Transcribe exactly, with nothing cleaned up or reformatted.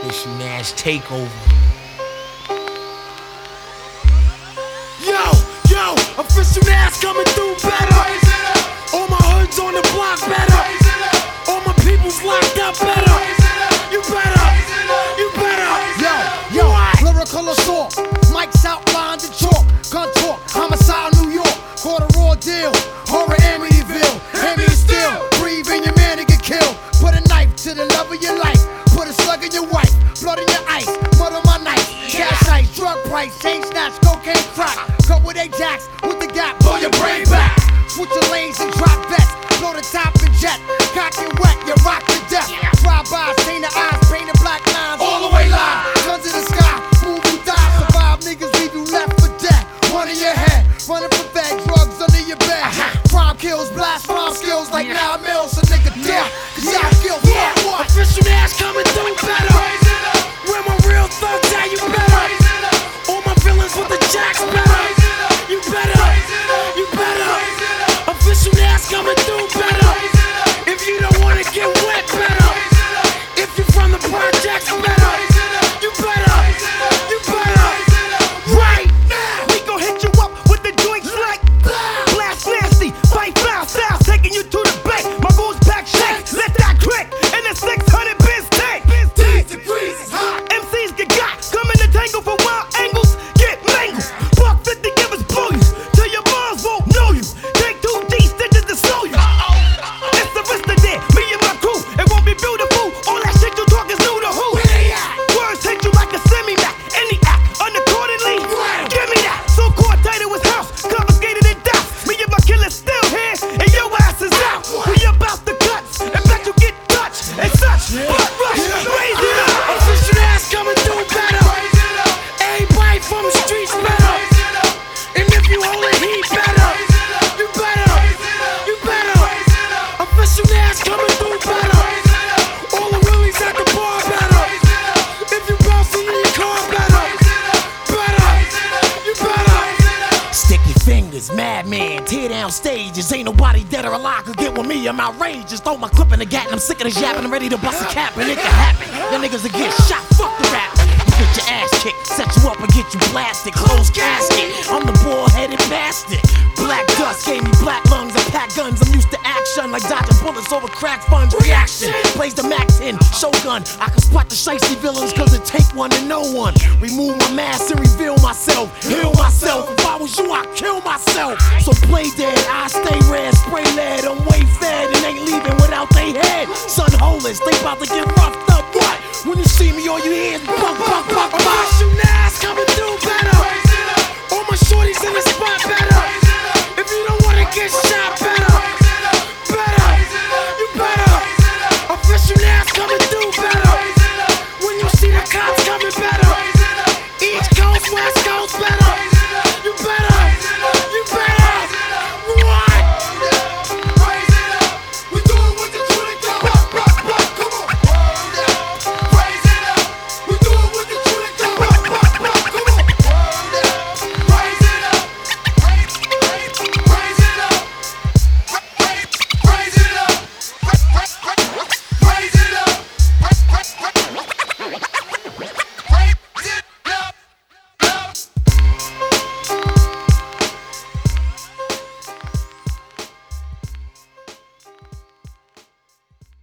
Official Nash takeover. Yo, yo, official Nash coming through better. All my hoods on the block better. All my people's locked up better. You better, you better. Yo, yo, lyrical assault. Mike's outlined the chalk. Gun talk, homicide New York. Caught a raw deal. Horror Amityville. Heavy steel. Breathe in your man to get killed. Put a knife to the love of your life. Put a slug in your wife. Blood in your ice. Mud on my knife. Cash ice. Drug price. Chain snatch. Cocaine crack. Cut with Ajax. With the gap. Blow your brain back. Switch your lanes and drop vests. Blow the top and jet. Cock and wet. You rock to death. Drive-by. Stain the eyes. Painted black lines. All the way live. Guns in the sky. Move and die. Survive niggas. Leave you left for dead. One in your head. Running for fed. Drugs under your bed. Crime kills. Blast farm skills like nine mils. So nigga dead. Cause y'all kill. Yeah, official Nash coming through better. Where my real thugs at, you better. All my villains with the jacks better. You better, you better. Official Nash coming through better. If you don't wanna get wet, better. If you from the projects, better. You better, you better. Right now, We gon' hit you up with the joints like Blast nasty, fight foul styles, taking you to the bank. My goals back shake, let that click. In the six hundred biz tank. degrees is hot. M Cs get got, come in the tangle for wild angles, get mangled. Buck fifty give us blow you, till your moms won't know you. Take two D stitches to slow you. It's the rest of there, me and my crew. It won't be beautiful, all that shit you talk is new to who? Where they at? Words hit you like a semi-mac. Any act unaccordingly, give me that. So court title was house, confiscated and doused. Me and my killers still here, and your ass is out. We about the guts, and bet you get touched and such. Blood rush, raise it up. Official Nash coming through better. Everybody from the streets better. And if you hold it heat better, you better, you better. Official Nash coming through better. All the willies at the bar better. If you bouncing in your car better, better, you better. Sticky fingers, madman, tear down stages. Ain't nobody dead or alive could get with me. I'm outrageous. Throw my clip in the gat and I'm sick of the yapping. I'm ready to bust a cap and it can happen. Your niggas will get shot. Fuck the rap. You get your ass kicked, set you up and get you blasted. Closed casket. I'm the bald-headed bastard. Black dust gave me black lungs. I pack guns. I'm used to action like dodging bullets over crack funds. Reaction. Plays the Mac ten. Shogun. I can spot the shiesty villains cause it take one to know one. Remove my mask and reveal myself. Heal myself. If I was you, I'd kill myself. So play dead. I stay red. Spray lead. I'm way fed and ain't leaving without they head. Sun holers. They about to get